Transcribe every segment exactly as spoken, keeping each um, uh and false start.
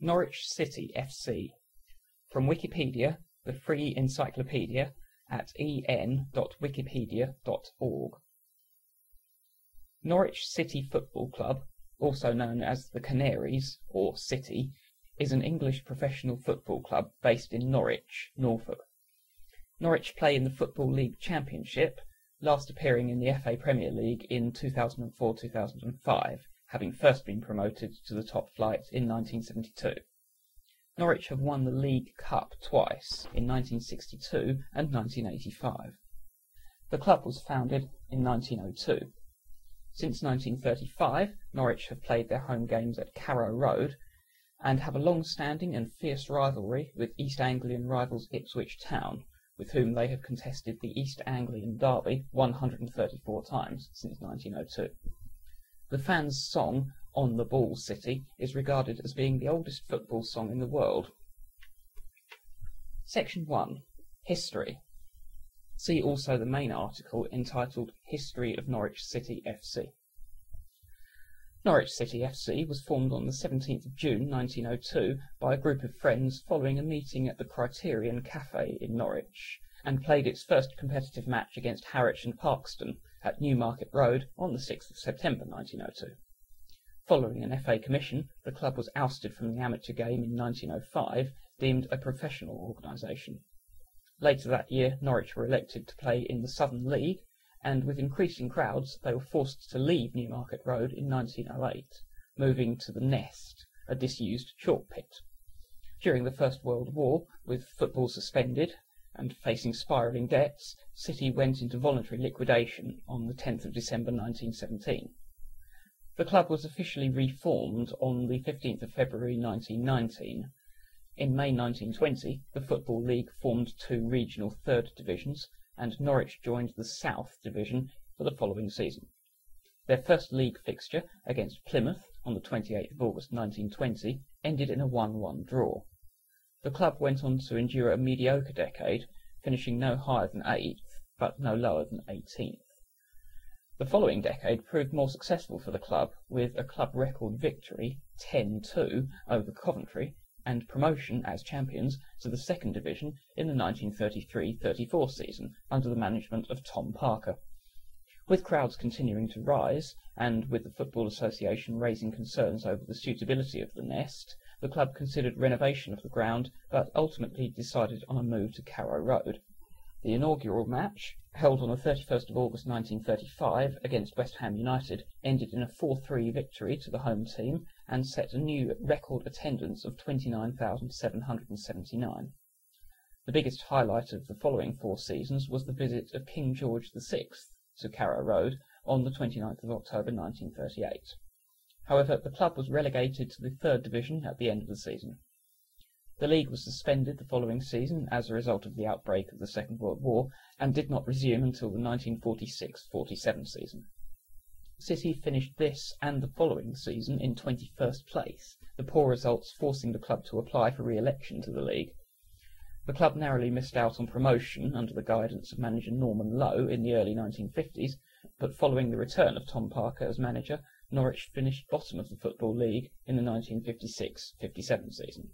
Norwich City F C. From Wikipedia, the free encyclopedia, at e n dot wikipedia dot org. Norwich City Football Club, also known as the Canaries, or City, is an English professional football club based in Norwich, Norfolk. Norwich play in the Football League Championship, last appearing in the F A Premier League in two thousand four to two thousand five, having first been promoted to the top flight in nineteen seventy-two. Norwich have won the League Cup twice, in nineteen sixty-two and nineteen eighty-five. The club was founded in nineteen oh two. Since nineteen thirty-five, Norwich have played their home games at Carrow Road, and have a long-standing and fierce rivalry with East Anglian rivals Ipswich Town, with whom they have contested the East Anglian Derby one hundred thirty-four times since nineteen oh two. The fans' song, On the Ball City, is regarded as being the oldest football song in the world. Section one. History. See also the main article entitled History of Norwich City F C. Norwich City F C was formed on the seventeenth of June nineteen oh two by a group of friends following a meeting at the Criterion Cafe in Norwich, and played its first competitive match against Harwich and Parkston at Newmarket Road on the sixth of September nineteen oh two. Following an F A commission, the club was ousted from the amateur game in nineteen oh five, deemed a professional organisation. Later that year, Norwich were elected to play in the Southern League, and with increasing crowds, they were forced to leave Newmarket Road in nineteen oh eight, moving to the Nest, a disused chalk pit. During the First World War, with football suspended and facing spiralling debts, City went into voluntary liquidation on the tenth of December nineteen seventeen. The club was officially reformed on the fifteenth of February nineteen nineteen. In May nineteen twenty, the Football League formed two regional third divisions, and Norwich joined the South Division for the following season. Their first league fixture against Plymouth on the twenty-eighth of August nineteen twenty ended in a one one draw. The club went on to endure a mediocre decade, finishing no higher than eighth, but no lower than eighteenth. The following decade proved more successful for the club, with a club record victory, ten two, over Coventry, and promotion as champions to the second division in the nineteen thirty-three thirty-four season under the management of Tom Parker. With crowds continuing to rise, and with the Football Association raising concerns over the suitability of the Nest, the club considered renovation of the ground, but ultimately decided on a move to Carrow Road. The inaugural match, held on the thirty-first of August nineteen thirty-five against West Ham United, ended in a four three victory to the home team, and set a new record attendance of twenty-nine thousand seven hundred seventy-nine. The biggest highlight of the following four seasons was the visit of King George the sixth to Carrow Road on the twenty-ninth of October nineteen thirty-eight. However, the club was relegated to the third division at the end of the season. The league was suspended the following season as a result of the outbreak of the Second World War, and did not resume until the nineteen forty-six forty-seven season. City finished this and the following season in twenty-first place, the poor results forcing the club to apply for re-election to the league. The club narrowly missed out on promotion under the guidance of manager Norman Lowe in the early nineteen fifties, but following the return of Tom Parker as manager, Norwich finished bottom of the Football League in the nineteen fifty-six fifty-seven season.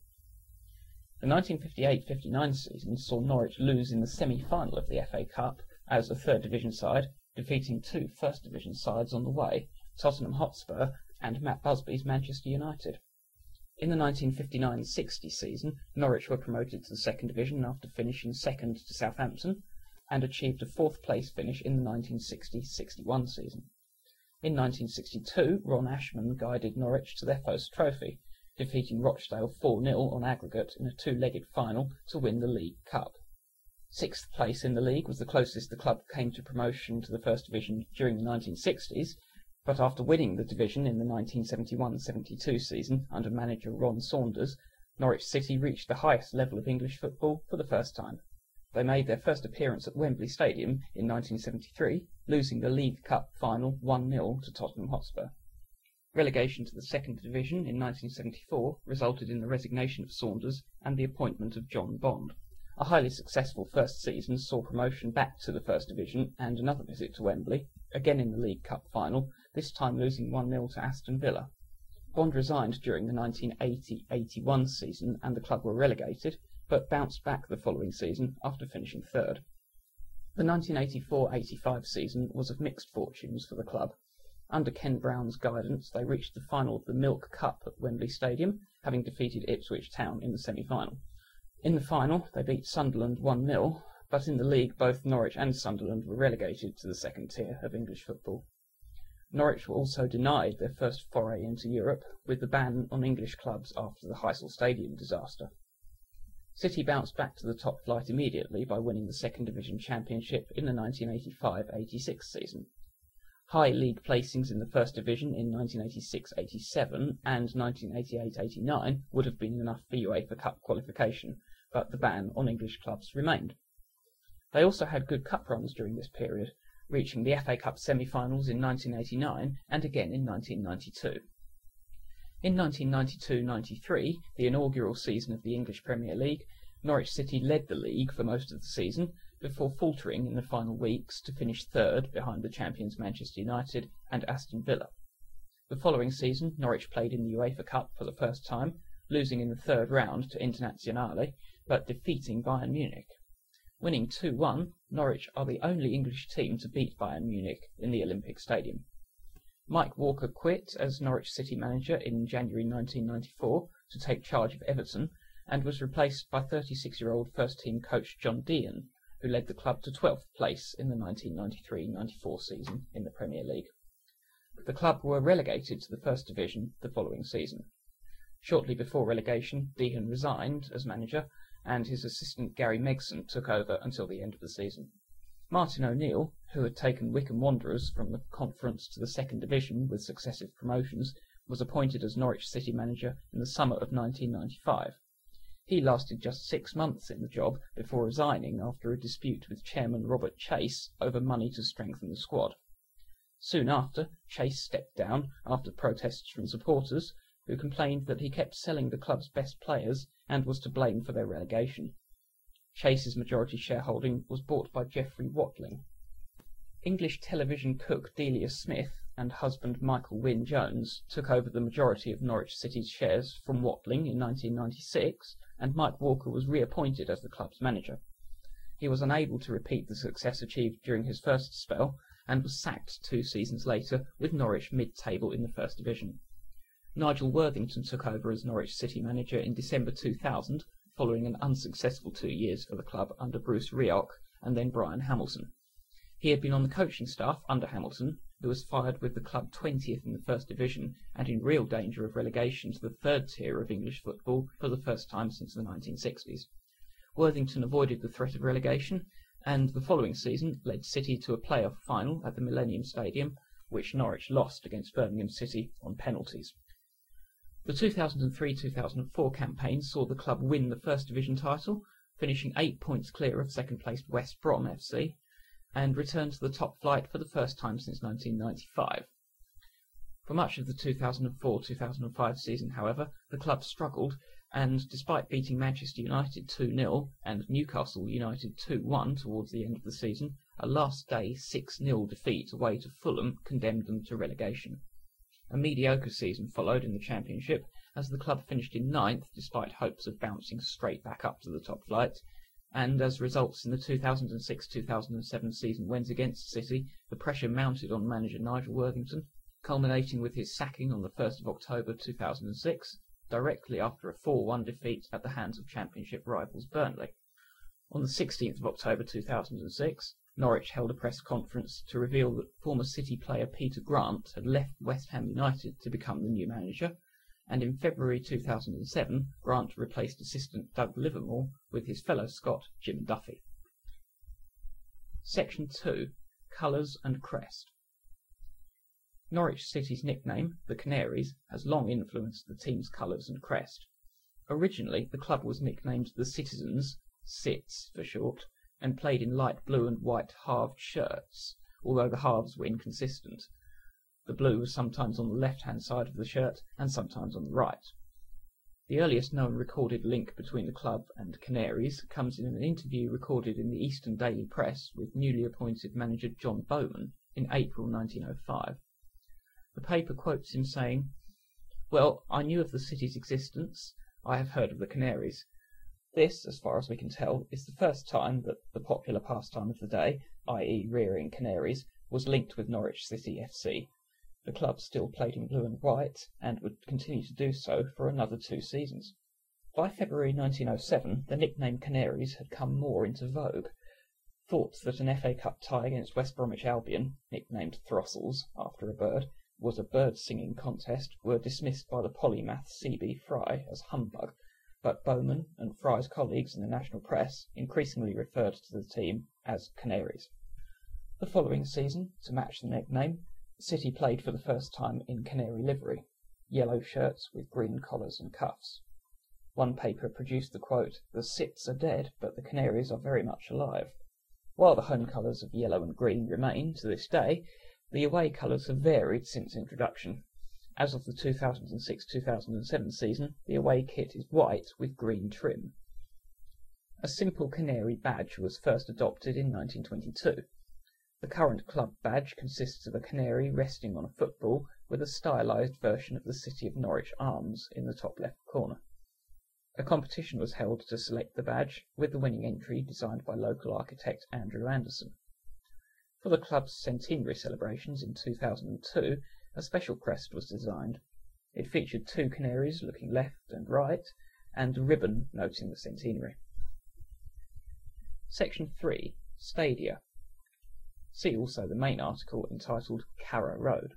The nineteen fifty-eight fifty-nine season saw Norwich lose in the semi-final of the F A Cup as a third division side, defeating two first division sides on the way, Tottenham Hotspur and Matt Busby's Manchester United. In the nineteen fifty-nine sixty season, Norwich were promoted to the second division after finishing second to Southampton, and achieved a fourth place finish in the nineteen sixty sixty-one season. In nineteen sixty-two, Ron Ashman guided Norwich to their first trophy, defeating Rochdale four nil on aggregate in a two-legged final to win the League Cup. Sixth place in the league was the closest the club came to promotion to the first division during the nineteen sixties, but after winning the division in the nineteen seventy-one seventy-two season under manager Ron Saunders, Norwich City reached the highest level of English football for the first time. They made their first appearance at Wembley Stadium in nineteen seventy-three, losing the League Cup final one nil to Tottenham Hotspur. Relegation to the second division in nineteen seventy-four resulted in the resignation of Saunders and the appointment of John Bond. A highly successful first season saw promotion back to the first division and another visit to Wembley, again in the League Cup final, this time losing one nil to Aston Villa. Bond resigned during the nineteen eighty eighty-one season and the club were relegated, but bounced back the following season after finishing third. The nineteen eighty-four eighty-five season was of mixed fortunes for the club. Under Ken Brown's guidance, they reached the final of the Milk Cup at Wembley Stadium, having defeated Ipswich Town in the semi-final. In the final, they beat Sunderland one nil, but in the league both Norwich and Sunderland were relegated to the second tier of English football. Norwich were also denied their first foray into Europe, with the ban on English clubs after the Heysel Stadium disaster. City bounced back to the top flight immediately by winning the Second Division Championship in the nineteen eighty-five eighty-six season. High league placings in the First Division in nineteen eighty-six eighty-seven and nineteen eighty-eight eighty-nine would have been enough for UEFA Cup qualification, but the ban on English clubs remained. They also had good cup runs during this period, reaching the F A Cup semi-finals in nineteen eighty-nine and again in nineteen ninety-two. In nineteen ninety-two ninety-three, the inaugural season of the English Premier League, Norwich City led the league for most of the season, before faltering in the final weeks to finish third behind the champions Manchester United and Aston Villa. The following season, Norwich played in the UEFA Cup for the first time, losing in the third round to Internazionale, but defeating Bayern Munich. Winning two one, Norwich are the only English team to beat Bayern Munich in the Olympic Stadium. Mike Walker quit as Norwich City manager in January nineteen ninety-four to take charge of Everton, and was replaced by thirty-six-year-old first-team coach John Deehan, who led the club to twelfth place in the nineteen ninety-three ninety-four season in the Premier League. The club were relegated to the First Division the following season. Shortly before relegation, Deehan resigned as manager, and his assistant Gary Megson took over until the end of the season. Martin O'Neill, who had taken Wycombe Wanderers from the Conference to the Second Division with successive promotions, was appointed as Norwich City manager in the summer of nineteen ninety-five. He lasted just six months in the job before resigning after a dispute with chairman Robert Chase over money to strengthen the squad. Soon after, Chase stepped down after protests from supporters, who complained that he kept selling the club's best players and was to blame for their relegation. Chase's majority shareholding was bought by Geoffrey Watling. English television cook Delia Smith and husband Michael Wynne Jones took over the majority of Norwich City's shares from Watling in nineteen ninety-six, and Mike Walker was reappointed as the club's manager. He was unable to repeat the success achieved during his first spell, and was sacked two seasons later, with Norwich mid-table in the First Division. Nigel Worthington took over as Norwich City manager in December two thousand, following an unsuccessful two years for the club under Bruce Rioch and then Brian Hamilton. He had been on the coaching staff under Hamilton, who was fired with the club twentieth in the First Division and in real danger of relegation to the third tier of English football for the first time since the nineteen sixties. Worthington avoided the threat of relegation, and the following season led City to a playoff final at the Millennium Stadium, which Norwich lost against Birmingham City on penalties. The two thousand three two thousand four campaign saw the club win the First Division title, finishing eight points clear of second-placed West Brom F C, and returned to the top flight for the first time since nineteen ninety-five. For much of the two thousand four two thousand five season, however, the club struggled, and despite beating Manchester United two nil and Newcastle United two one towards the end of the season, a last-day six nil defeat away to Fulham condemned them to relegation. A mediocre season followed in the Championship, as the club finished in ninth despite hopes of bouncing straight back up to the top flight, and as results in the two thousand six two thousand seven season went against City, the pressure mounted on manager Nigel Worthington, culminating with his sacking on the first of October two thousand six, directly after a four one defeat at the hands of Championship rivals Burnley. On the sixteenth of October two thousand six, Norwich held a press conference to reveal that former City player Peter Grant had left West Ham United to become the new manager, and in February two thousand seven, Grant replaced assistant Doug Livermore with his fellow Scot Jim Duffy. Section two. Colours and Crest. Norwich City's nickname, the Canaries, has long influenced the team's colours and crest. Originally, the club was nicknamed the Citizens, Cits for short, and played in light blue and white halved shirts, although the halves were inconsistent. The blue was sometimes on the left-hand side of the shirt and sometimes on the right. The earliest known recorded link between the club and Canaries comes in an interview recorded in the Eastern Daily Press with newly appointed manager John Bowman in April nineteen oh five. The paper quotes him saying, Well, I knew of the city's existence. I have heard of the Canaries. This, as far as we can tell, is the first time that the popular pastime of the day, that is rearing canaries, was linked with Norwich City F C. The club still played in blue and white, and would continue to do so for another two seasons. By February nineteen oh seven, the nickname Canaries had come more into vogue. Thoughts that an F A Cup tie against West Bromwich Albion, nicknamed Throssels, after a bird, was a bird-singing contest were dismissed by the polymath C B Fry as humbug, but Bowman and Fry's colleagues in the national press increasingly referred to the team as Canaries. The following season, to match the nickname, City played for the first time in Canary livery, yellow shirts with green collars and cuffs. One paper produced the quote, "The Cits are dead, but the Canaries are very much alive." While the home colours of yellow and green remain to this day, the away colours have varied since introduction. As of the two thousand six two thousand seven season, the away kit is white with green trim. A simple canary badge was first adopted in nineteen twenty-two. The current club badge consists of a canary resting on a football with a stylised version of the City of Norwich arms in the top left corner. A competition was held to select the badge, with the winning entry designed by local architect Andrew Anderson. For the club's centenary celebrations in two thousand two, a special crest was designed. It featured two canaries looking left and right, and a ribbon noting the centenary. Section three. Stadia. See also the main article entitled Carrow Road.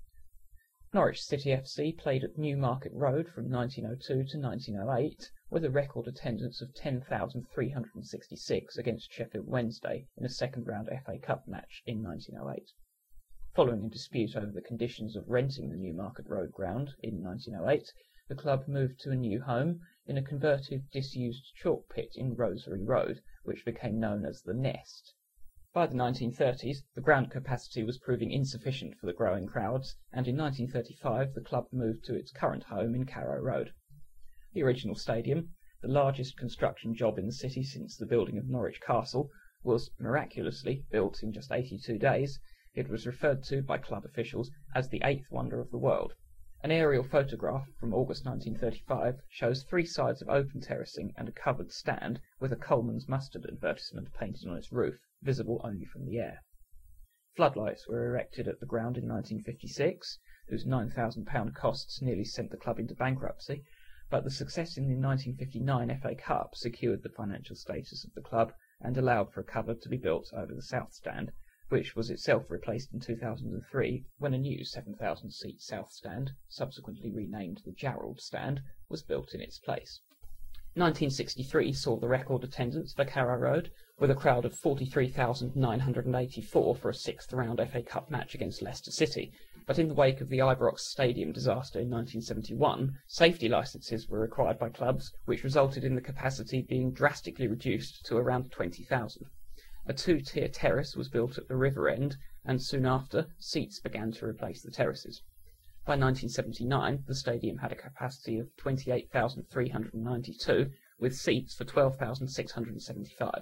Norwich City F C played at Newmarket Road from nineteen oh two to nineteen oh eight, with a record attendance of ten thousand three hundred sixty-six against Sheffield Wednesday in a second-round F A Cup match in nineteen oh eight. Following a dispute over the conditions of renting the Newmarket Road ground in nineteen oh eight, the club moved to a new home in a converted, disused chalk pit in Rosary Road, which became known as the Nest. By the nineteen thirties, the ground capacity was proving insufficient for the growing crowds, and in nineteen thirty-five the club moved to its current home in Carrow Road. The original stadium, the largest construction job in the city since the building of Norwich Castle, was miraculously built in just eighty-two days. It was referred to by club officials as the eighth wonder of the world. An aerial photograph from August nineteen thirty-five shows three sides of open terracing and a covered stand with a Coleman's mustard advertisement painted on its roof, visible only from the air. Floodlights were erected at the ground in nineteen fifty-six, whose nine thousand pounds costs nearly sent the club into bankruptcy, but the success in the nineteen fifty-nine F A Cup secured the financial status of the club and allowed for a cover to be built over the south stand, which was itself replaced in two thousand three when a new seven thousand seat south stand, subsequently renamed the Jarrold Stand, was built in its place. nineteen sixty-three saw the record attendance for Carrow Road, with a crowd of forty-three thousand nine hundred eighty-four for a sixth round F A Cup match against Leicester City, but in the wake of the Ibrox Stadium disaster in nineteen seventy-one, safety licences were required by clubs, which resulted in the capacity being drastically reduced to around twenty thousand. A two-tier terrace was built at the river end, and soon after, seats began to replace the terraces. By nineteen seventy-nine, the stadium had a capacity of twenty-eight thousand three hundred ninety-two, with seats for twelve thousand six hundred seventy-five.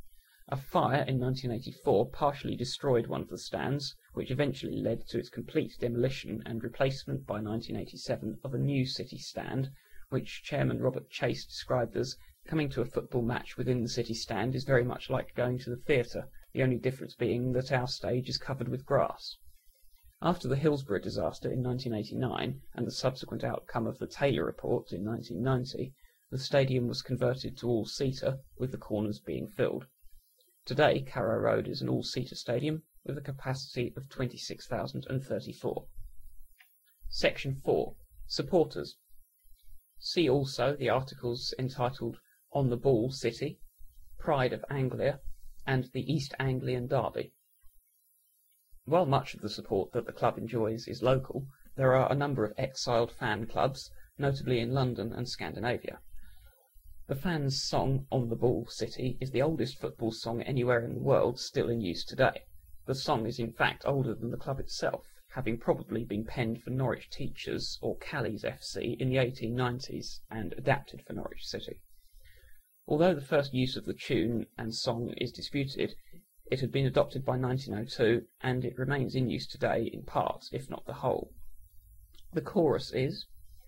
A fire in nineteen eighty-four partially destroyed one of the stands, which eventually led to its complete demolition and replacement by nineteen eighty-seven of a new city stand, which Chairman Robert Chase described as coming to a football match within the city stand is very much like going to the theatre, the only difference being that our stage is covered with grass. After the Hillsborough disaster in nineteen eighty-nine and the subsequent outcome of the Taylor Report in nineteen ninety, the stadium was converted to all-seater, with the corners being filled. Today, Carrow Road is an all-seater stadium with a capacity of twenty-six thousand thirty-four. Section four. Supporters. See also the articles entitled On the Ball City, Pride of Anglia, and the East Anglian Derby. While much of the support that the club enjoys is local, there are a number of exiled fan clubs, notably in London and Scandinavia. The fans' song On the Ball City is the oldest football song anywhere in the world still in use today. The song is in fact older than the club itself, having probably been penned for Norwich Teachers or Callies F C in the eighteen nineties and adapted for Norwich City. Although the first use of the tune and song is disputed, it had been adopted by nineteen oh two and it remains in use today in part, if not the whole. The chorus is,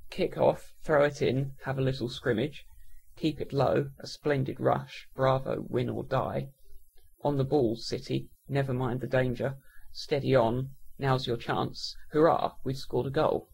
Kick off, throw it in, have a little scrimmage. Keep it low, a splendid rush, bravo, win or die. On the ball, City, never mind the danger. Steady on, now's your chance. Hurrah, we've scored a goal.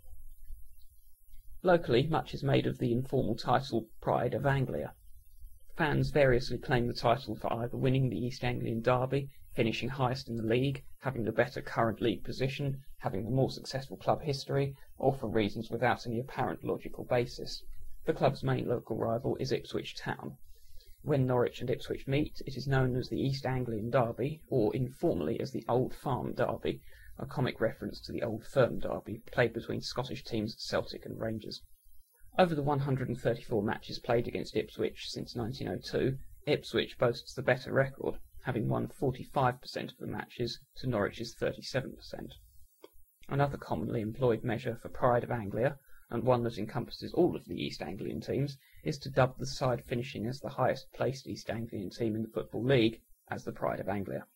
Locally, much is made of the informal title Pride of Anglia. Fans variously claim the title for either winning the East Anglian Derby, finishing highest in the league, having the better current league position, having the more successful club history, or for reasons without any apparent logical basis. The club's main local rival is Ipswich Town. When Norwich and Ipswich meet, it is known as the East Anglian Derby, or informally as the Old Farm Derby, a comic reference to the Old Firm Derby, played between Scottish teams Celtic and Rangers. Over the one hundred thirty-four matches played against Ipswich since nineteen oh two, Ipswich boasts the better record, having won forty-five percent of the matches to Norwich's thirty-seven percent. Another commonly employed measure for Pride of Anglia, and one that encompasses all of the East Anglian teams, is to dub the side finishing as the highest placed East Anglian team in the Football League as the Pride of Anglia.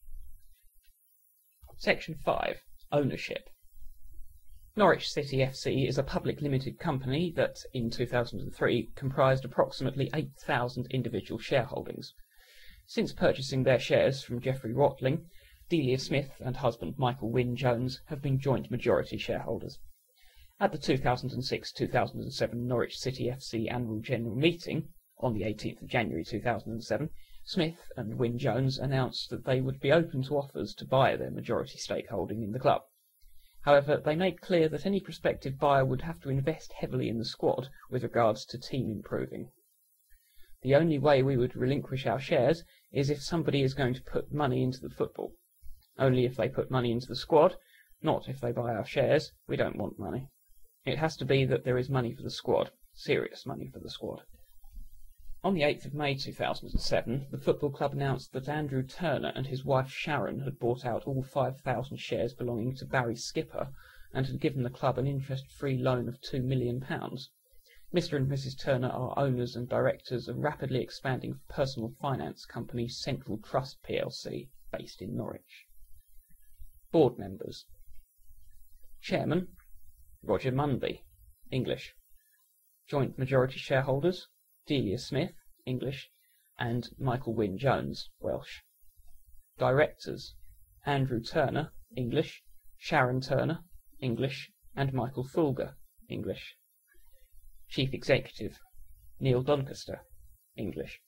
Section five. Ownership. Norwich City F C is a public limited company that, in two thousand three, comprised approximately eight thousand individual shareholdings. Since purchasing their shares from Geoffrey Watling, Delia Smith and husband Michael Wynne Jones have been joint majority shareholders. At the two thousand six two thousand seven Norwich City F C Annual General Meeting, on the eighteenth of January two thousand seven, Smith and Wynne Jones announced that they would be open to offers to buy their majority stakeholding in the club. However, they made clear that any prospective buyer would have to invest heavily in the squad with regards to team improving. The only way we would relinquish our shares is if somebody is going to put money into the football. Only if they put money into the squad, not if they buy our shares. We don't want money. It has to be that there is money for the squad, serious money for the squad. On the eighth of May two thousand seven, the football club announced that Andrew Turner and his wife Sharon had bought out all five thousand shares belonging to Barry Skipper and had given the club an interest-free loan of two million pounds. Mister and Missus Turner are owners and directors of rapidly expanding personal finance company Central Trust P L C, based in Norwich. Board members. Chairman, Roger Munby, English. Joint majority shareholders, Delia Smith, English, and Michael Wynne Jones, Welsh. Directors, Andrew Turner, English, Sharon Turner, English, and Michael Fulger, English. Chief Executive, Neil Doncaster, English.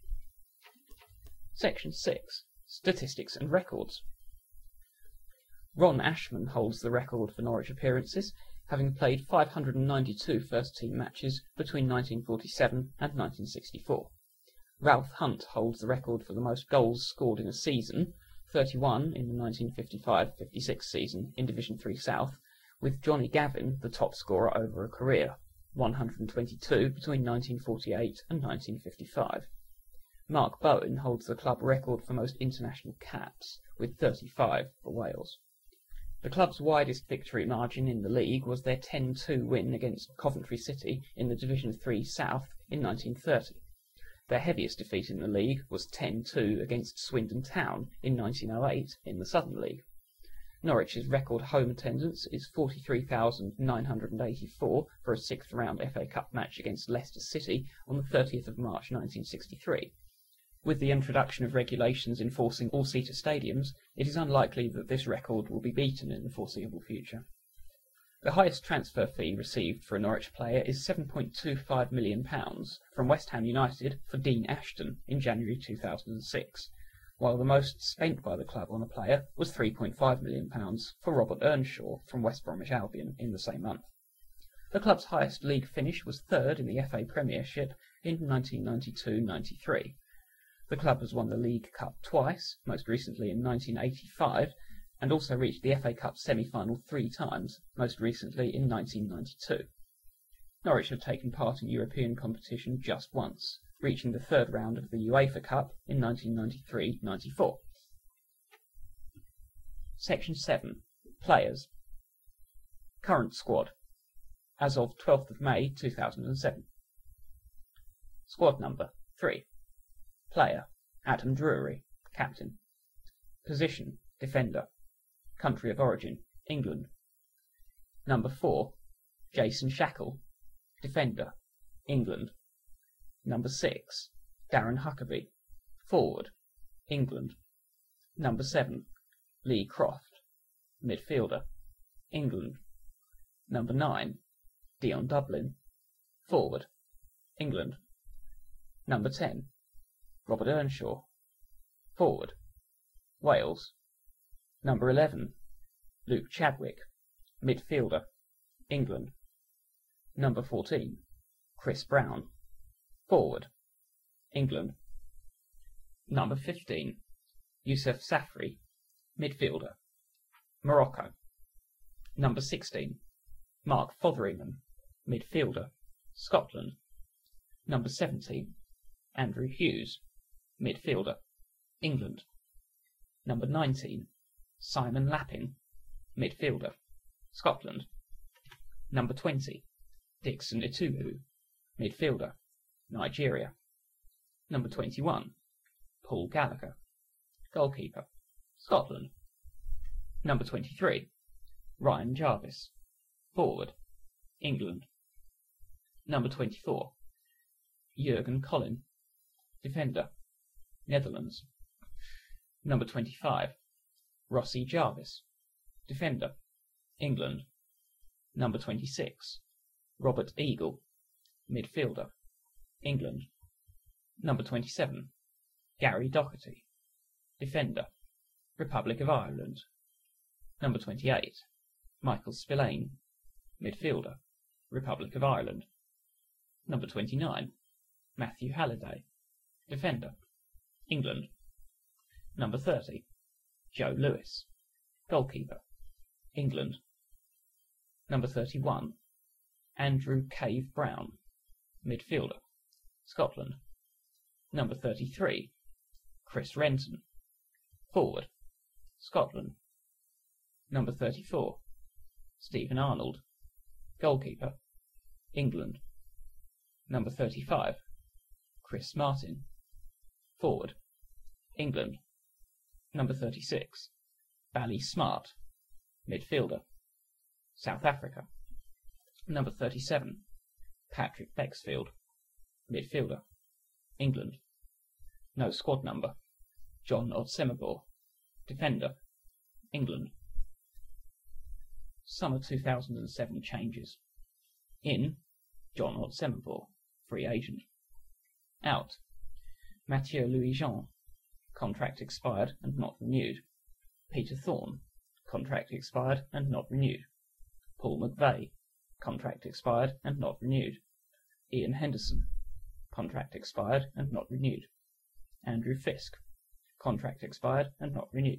Section six. Statistics and Records. Ron Ashman holds the record for Norwich appearances, having played five hundred ninety-two first-team matches between nineteen forty-seven and nineteen sixty-four. Ralph Hunt holds the record for the most goals scored in a season, thirty-one in the nineteen fifty-five fifty-six season in Division three South, with Johnny Gavin the top scorer over a career, one hundred twenty-two between nineteen forty-eight and nineteen fifty-five. Mark Bowen holds the club record for most international caps, with thirty-five for Wales. The club's widest victory margin in the league was their ten two win against Coventry City in the Division three South in nineteen thirty. Their heaviest defeat in the league was ten two against Swindon Town in nineteen oh eight in the Southern League. Norwich's record home attendance is forty-three thousand nine hundred eighty-four for a sixth round F A Cup match against Leicester City on the thirtieth of March nineteen sixty-three. With the introduction of regulations enforcing all-seater stadiums, it is unlikely that this record will be beaten in the foreseeable future. The highest transfer fee received for a Norwich player is seven point two five million pounds from West Ham United for Dean Ashton in January two thousand six, while the most spent by the club on a player was three point five million pounds for Robert Earnshaw from West Bromwich Albion in the same month. The club's highest league finish was third in the F A Premiership in nineteen ninety-two ninety-three. The club has won the League Cup twice, most recently in nineteen eighty-five, and also reached the F A Cup semi-final three times, most recently in nineteen ninety-two. Norwich have taken part in European competition just once, reaching the third round of the UEFA Cup in nineteen ninety-three ninety-four. Section seven. Players. Current squad. As of twelfth of May two thousand seven. Squad number three. Player, Adam Drury, captain. Position, defender. Country of origin, England. Number four, Jason Shackle, defender, England. Number six, Darren Huckabee, forward, England. Number seven, Lee Croft, midfielder, England. Number nine, Dion Dublin, forward, England. Number ten, Robert Earnshaw, forward, Wales. Number eleven, Luke Chadwick, midfielder, England. Number fourteen, Chris Brown, forward, England. Number fifteen, Youssef Safri, midfielder, Morocco. Number sixteen, Mark Fotheringham, midfielder, Scotland. Number seventeen, Andrew Hughes, midfielder, England. Number nineteen, Simon Lappin, midfielder, Scotland. Number twenty, Dixon Ituhu, midfielder, Nigeria. Number twenty-one, Paul Gallagher, goalkeeper, Scotland. Number twenty-three, Ryan Jarvis, forward, England. Number twenty-four, Jurgen Collin, defender, Netherlands. Number twenty-five, Rossi Jarvis, defender, England. Number twenty-six, Robert Eagle, midfielder, England. Number twenty-seven, Gary Doherty, defender, Republic of Ireland. Number twenty-eight, Michael Spillane, midfielder, Republic of Ireland. Number twenty-nine, Matthew Halliday, defender, England. Number thirty, Joe Lewis, goalkeeper, England. Number thirty-one, Andrew Cave Brown, midfielder, Scotland. Number thirty-three, Chris Renton, forward, Scotland. Number thirty-four, Stephen Arnold, goalkeeper, England. Number thirty-five, Chris Martin, forward, England. Number thirty-six, Bally Smart, midfielder, South Africa. Number thirty-seven, Patrick Bexfield, midfielder, England. No squad number, John Otsemagor, defender, England. Summer two thousand seven changes. In, John Otsemagor, free agent. Out, Mathieu Louis-Jean, contract expired and not renewed. Peter Thorne, contract expired and not renewed. Paul McVeigh, contract expired and not renewed. Ian Henderson, contract expired and not renewed. Andrew Fisk, contract expired and not renewed.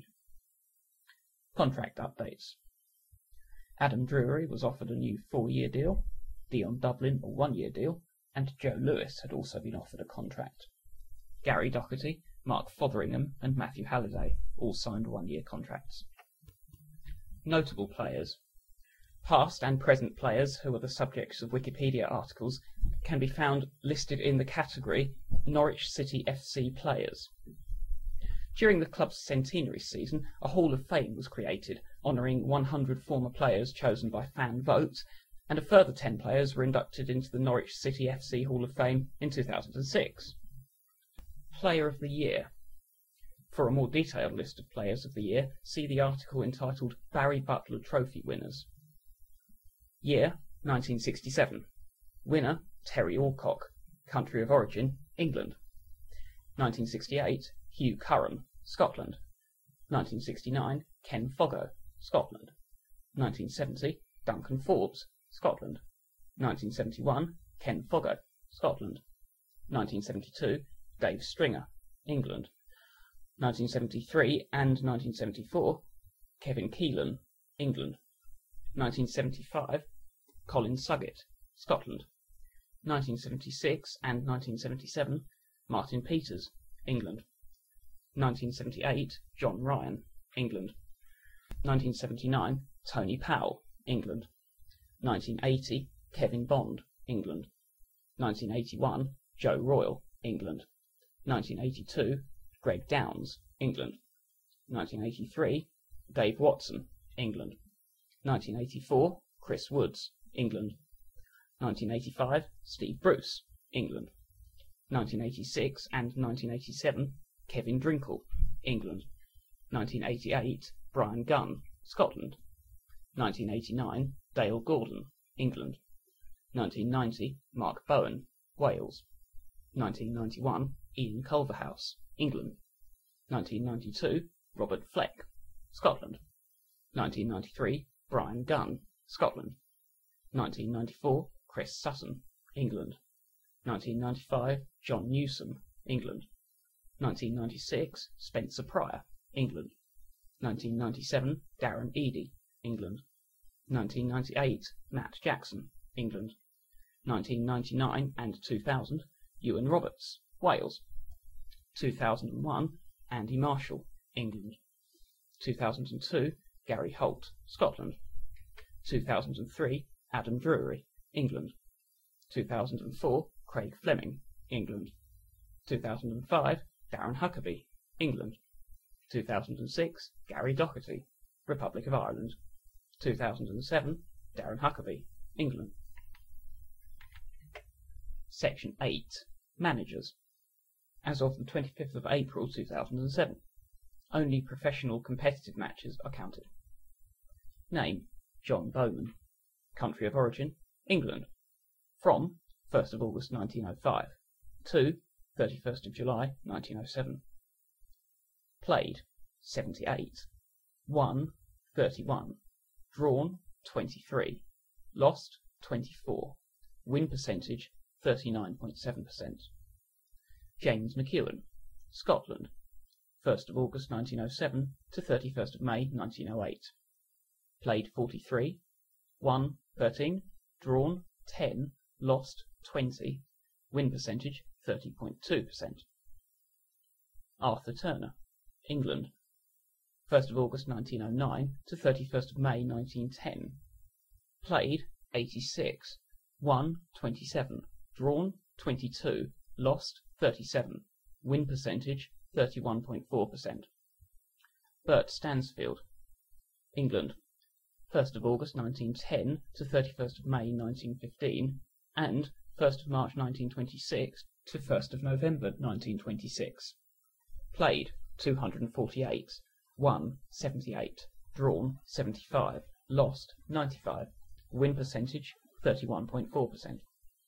Contract updates. Adam Drury was offered a new four-year deal, Dion Dublin a one-year deal, and Joe Lewis had also been offered a contract. Gary Doherty, Mark Fotheringham and Matthew Halliday all signed one-year contracts. Notable players. Past and present players who are the subjects of Wikipedia articles can be found listed in the category Norwich City F C Players. During the club's centenary season, a Hall of Fame was created, honouring one hundred former players chosen by fan votes, and a further ten players were inducted into the Norwich City F C Hall of Fame in two thousand six. Player of the Year. For a more detailed list of Players of the Year, see the article entitled Barry Butler Trophy Winners. Year, nineteen sixty-seven. Winner, Terry Alcock. Country of origin, England. nineteen sixty-eight, Hugh Curran, Scotland. nineteen sixty-nine, Ken Foggo, Scotland. nineteen seventy, Duncan Forbes, Scotland. nineteen seventy-one, Ken Foggo, Scotland. nineteen seventy-two, Dave Stringer, England. nineteen seventy-three and nineteen seventy-four, Kevin Keelan, England. nineteen seventy-five, Colin Suggett, Scotland. nineteen seventy-six and nineteen seventy-seven, Martin Peters, England. nineteen seventy-eight, John Ryan, England. nineteen seventy-nine, Tony Powell, England. nineteen eighty, Kevin Bond, England. nineteen eighty-one, Joe Royle, England. nineteen eighty-two, Greg Downs, England. nineteen eighty-three, Dave Watson, England. nineteen eighty-four, Chris Woods, England. nineteen eighty-five, Steve Bruce, England. nineteen eighty-six and nineteen eighty-seven, Kevin Drinkle, England. nineteen eighty-eight, Brian Gunn, Scotland. nineteen eighty-nine, Dale Gordon, England. nineteen ninety, Mark Bowen, Wales. nineteen ninety-one, Ian Culverhouse, England. nineteen ninety-two, Robert Fleck, Scotland. nineteen ninety-three, Brian Gunn, Scotland. nineteen ninety-four, Chris Sutton, England. nineteen ninety-five, John Newsom, England. nineteen ninety-six, Spencer Pryor, England. nineteen ninety-seven, Darren Eadie, England. nineteen ninety-eight, Matt Jackson, England. nineteen ninety-nine and two thousand, Ewan Roberts, Wales. two thousand one, Andy Marshall, England. two thousand two, Gary Holt, Scotland. two thousand three, Adam Drury, England. two thousand four, Craig Fleming, England. two thousand five, Darren Huckabee, England. two thousand six, Gary Doherty, Republic of Ireland. two thousand seven, Darren Huckabee, England. Section eight. Managers. As of the twenty-fifth of April two thousand seven, only professional competitive matches are counted. Name: John Bowman. Country of origin: England. From first of August nineteen oh five to thirty-first of July nineteen oh seven. Played: seventy-eight. Won: thirty-one. Drawn: twenty-three. Lost: twenty-four. Win percentage: thirty-nine point seven percent. James McEwen, Scotland. first of August nineteen oh seven to thirty-first of May nineteen oh eight. Played forty-three. Won: thirteen. Drawn: ten. Lost: twenty. Win percentage: thirty point two percent. Arthur Turner, England. first of August nineteen oh nine to thirty-first of May nineteen ten. Played eighty-six. Won: twenty-seven. Drawn: twenty-two. Lost: thirty-seven. Win percentage: thirty-one point four percent. Bert Stansfield, England. first of August nineteen ten to thirty-first of May nineteen fifteen and first of March nineteen twenty-six to first of November nineteen twenty-six. Played two hundred forty-eight. Won: seventy-eight. Drawn: seventy-five. Lost: ninety-five. Win percentage: thirty-one point four percent.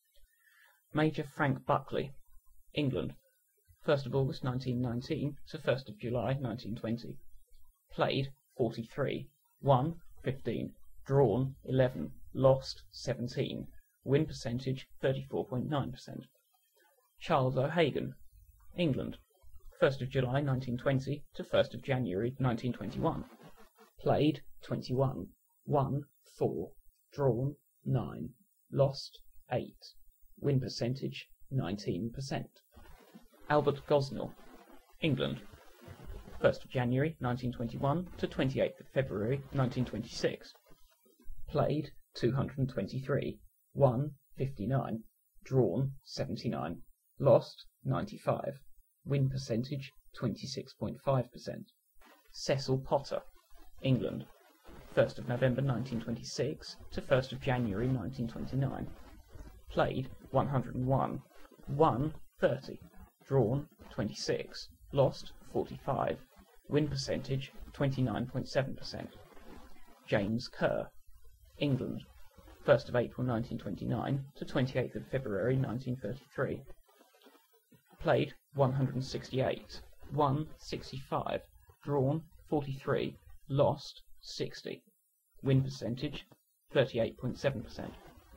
Major Frank Buckley, England. first of August nineteen nineteen to first of July nineteen twenty. Played forty-three. Won: fifteen. Drawn: eleven. Lost: seventeen. Win percentage: thirty-four point nine percent. Charles O'Hagan, England. first of July nineteen twenty to first of January nineteen twenty-one. Played twenty-one. Won: four. Drawn: nine. Lost: eight. Win percentage: nineteen percent. Albert Gosnell, England. first of January nineteen twenty-one to twenty-eighth of February nineteen twenty-six. Played two hundred twenty-three. Won: fifty-nine. Drawn: seventy-nine. Lost: ninety-five. Win percentage: twenty-six point five percent. Cecil Potter, England. first of November nineteen twenty-six to first of January nineteen twenty-nine. Played one hundred one. Won: thirty. Drawn: twenty-six. Lost: forty-five. Win percentage: twenty-nine point seven percent. James Kerr, England. first of April nineteen twenty-nine to twenty-eighth of February nineteen thirty-three. Played one hundred sixty-eight. Won: sixty-five. Drawn: forty-three. Lost: sixty. Win percentage: thirty-eight point seven percent.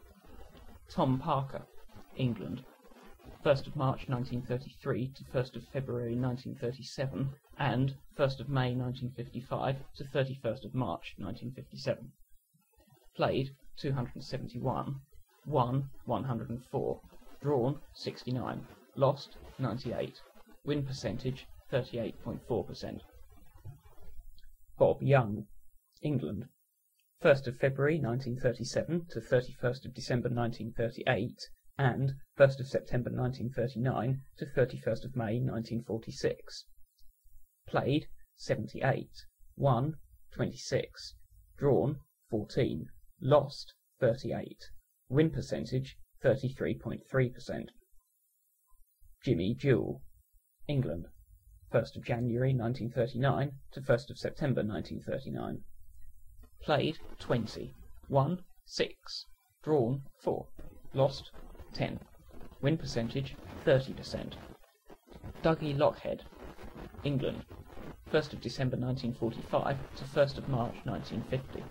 Tom Parker, England. first of March nineteen thirty-three to first of February nineteen thirty-seven and first of May nineteen fifty-five to thirty-first of March nineteen fifty-seven. Played two hundred seventy-one. Won: one hundred four. Drawn: sixty-nine. Lost: ninety-eight. Win percentage: thirty-eight point four percent. Bob Young, England. first of February nineteen thirty-seven to thirty-first of December nineteen thirty-eight and first of September nineteen thirty-nine to thirty-first of May nineteen forty-six. Played seventy-eight. Won: twenty-six. Drawn: fourteen. Lost: thirty-eight. Win percentage thirty-three point three percent. Jimmy Jewell, England, first of January nineteen thirty-nine to first of September nineteen thirty-nine. Played twenty, won six, drawn four, lost ten. Win percentage thirty percent. Dougie Lockhead, England, first of December nineteen forty-five to first of March nineteen fifty.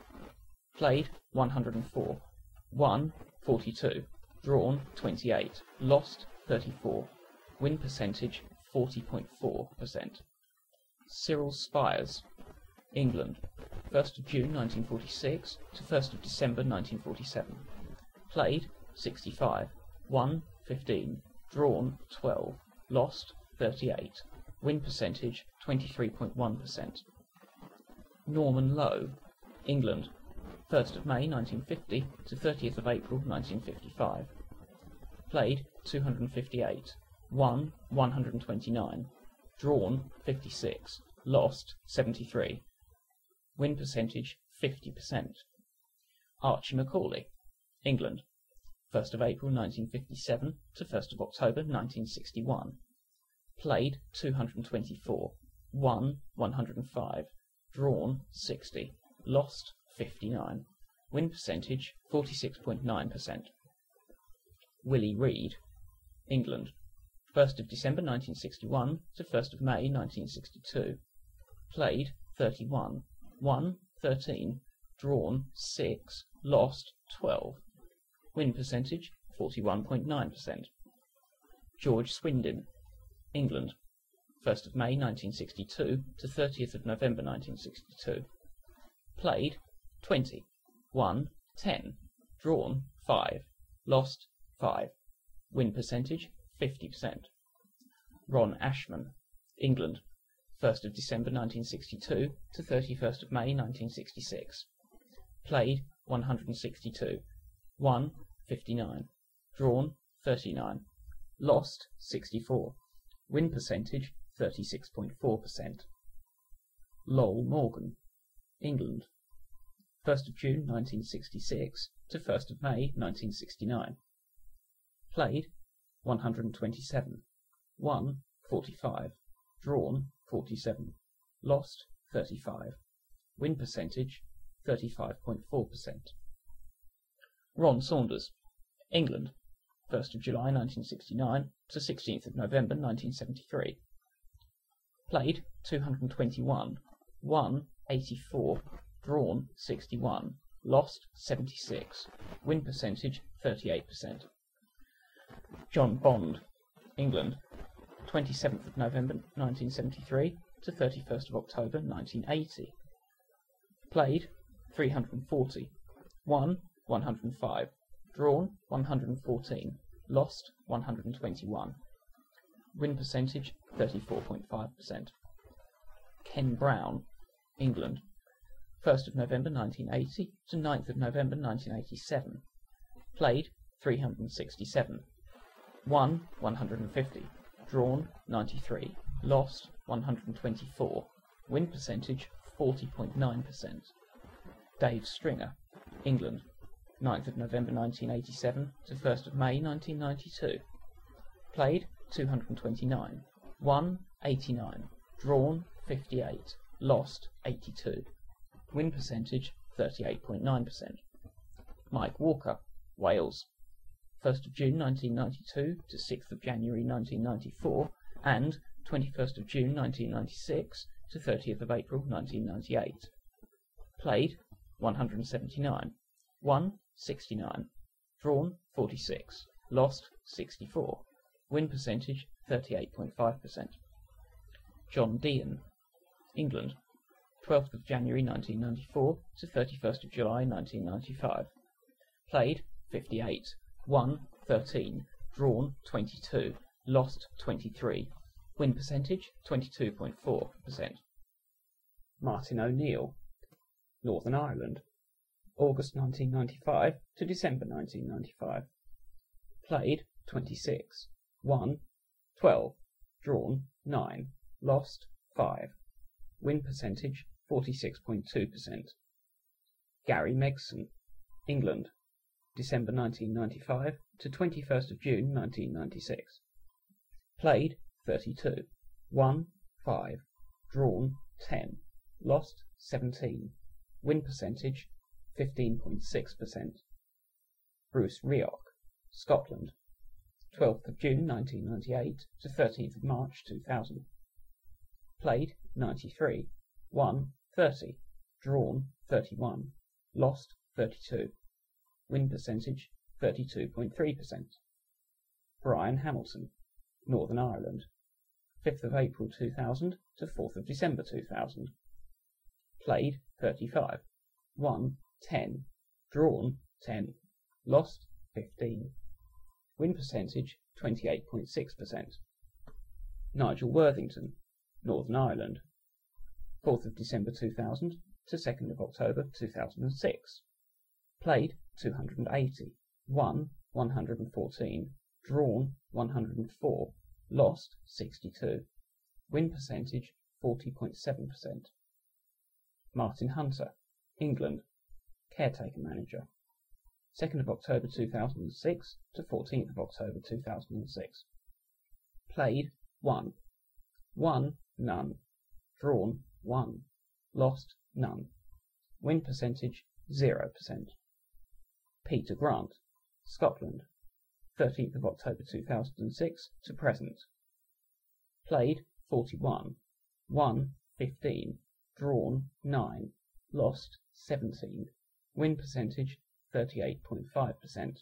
Played one hundred and four, won forty-two, drawn twenty-eight, lost thirty-four. Win percentage forty point four percent. Cyril Spires, England, first of June nineteen forty-six to first of December nineteen forty-seven. Played sixty-five, won fifteen, drawn twelve, lost thirty-eight. Win percentage twenty-three point one percent. Norman Lowe, England, first of May nineteen fifty to thirtieth of April nineteen fifty-five. Played two hundred and fifty-eight, won one hundred and twenty-nine, drawn fifty-six, lost seventy-three. Win percentage fifty percent. Archie Macaulay, England, first of April nineteen fifty-seven to first of October nineteen sixty-one. Played two hundred and twenty-four, won one hundred and five, drawn sixty, lost fifty-nine. Win percentage forty-six point nine percent. Willie Reed, England, first of December nineteen sixty-one to first of May nineteen sixty-two. Played thirty-one, won thirteen, drawn six, lost twelve. Win percentage forty-one point nine percent. George Swindon, England, first of May nineteen sixty-two to thirtieth of November nineteen sixty-two. Played twenty, won ten, drawn five, lost five. Win percentage fifty percent. Ron Ashman, England, first of December nineteen sixty-two to thirty-first of May nineteen sixty-six. Played one hundred and sixty-two, won fifty-nine, drawn thirty-nine, lost sixty-four. Win percentage thirty-six point four percent. Lowell Morgan, England, first of June nineteen sixty-six to first of May nineteen sixty-nine. Played one hundred and twenty-seven, won forty-five, drawn forty-seven, lost thirty-five. Win percentage thirty-five point four percent. Ron Saunders, England, first of July nineteen sixty-nine to sixteenth of November nineteen seventy-three. Played two hundred and twenty-one, won eighty-four, drawn sixty-one, lost seventy-six. Win percentage thirty-eight percent. John Bond, England, twenty-seventh of November nineteen seventy-three to thirty-first of October nineteen eighty. Played three hundred and forty, won one hundred and five, drawn one hundred and fourteen, lost one hundred and twenty-one. Win percentage thirty-four point five percent. Ken Brown, England, first of November nineteen eighty to ninth of November nineteen eighty-seven. Played three hundred and sixty-seven, won one hundred and fifty, drawn ninety-three, lost one hundred and twenty-four. Win percentage forty point nine percent. Dave Stringer, England, ninth of November nineteen eighty-seven to first of May nineteen ninety-two. Played two hundred and twenty-nine, won eighty-nine, drawn fifty-eight, lost eighty-two. Win percentage thirty-eight point nine percent. Mike Walker, Wales, first of June nineteen ninety-two to sixth of January nineteen ninety-four and twenty-first of June nineteen ninety-six to thirtieth of April nineteen ninety-eight. Played one hundred and seventy-nine, won sixty-nine, drawn forty-six, lost sixty-four. Win percentage thirty-eight point five percent. John Deehan, England, twelfth of January nineteen ninety-four to thirty-first of July nineteen ninety-five. Played fifty-eight, won thirteen, drawn twenty-two, lost twenty-three. Win percentage twenty-two point four percent. Martin O'Neill, Northern Ireland, August nineteen ninety-five to December nineteen ninety-five. Played twenty-six, won twelve, drawn nine, lost five. Win percentage forty-six point two percent. Gary Megson, England, December nineteen ninety-five to twenty-first of June nineteen ninety-six. Played thirty-two. Won five. Drawn ten. Lost seventeen. Win percentage fifteen point six percent. Bruce Rioch, Scotland, twelfth of June nineteen ninety-eight to thirteenth of March two thousand. Played ninety-three. Won thirty. Drawn thirty-one. Lost thirty-two. Win percentage thirty-two point three percent. Brian Hamilton, Northern Ireland, fifth of April two thousand to fourth of December two thousand. Played thirty-five. Won ten. Drawn ten. Lost fifteen. Win percentage twenty-eight point six percent. Nigel Worthington, Northern Ireland, fourth of December two thousand to second of October two thousand six. Played two hundred eighty. Won one hundred fourteen. Drawn one hundred four. Lost sixty-two. Win percentage forty point seven percent. Martin Hunter, England, caretaker manager, second of October two thousand six to fourteenth of October two thousand six. Played one. Won none. Drawn one. Lost none. Win percentage zero percent. Peter Grant, Scotland, thirteenth of October two thousand six to present. Played forty-one. Won fifteen. Drawn nine. Lost seventeen. Win percentage thirty-eight point five percent.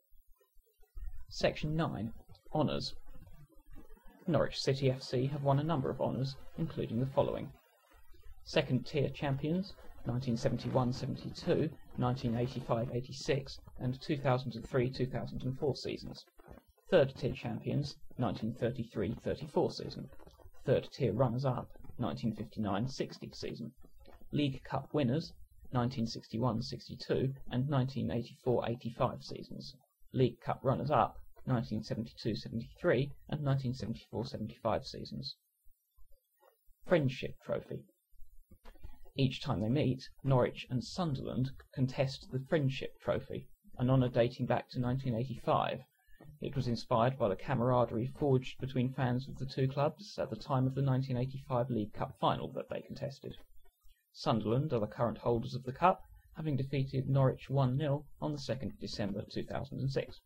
Section nine. Honours. Norwich City F C have won a number of honours, including the following: second tier champions nineteen seventy-one seventy-two, nineteen eighty-five eighty-six and two thousand three two thousand four seasons. Third tier champions nineteen thirty-three thirty-four season. Third tier runners up nineteen fifty-nine sixty season. League Cup winners nineteen sixty-one sixty-two and nineteen eighty-four eighty-five seasons. League Cup runners up nineteen seventy-two seventy-three and nineteen seventy-four seventy-five seasons. Friendship Trophy. Each time they meet, Norwich and Sunderland contest the Friendship Trophy, an honour dating back to nineteen eighty-five. It was inspired by the camaraderie forged between fans of the two clubs at the time of the nineteen eighty-five League Cup final that they contested. Sunderland are the current holders of the cup, having defeated Norwich one nil on the second of December two thousand six.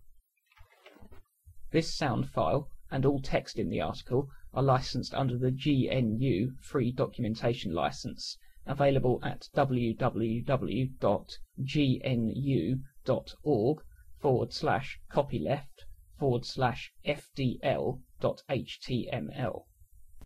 This sound file and all text in the article are licensed under the G N U Free Documentation License, available at www.gnu.org forward slash copyleft forward slash fdl.html.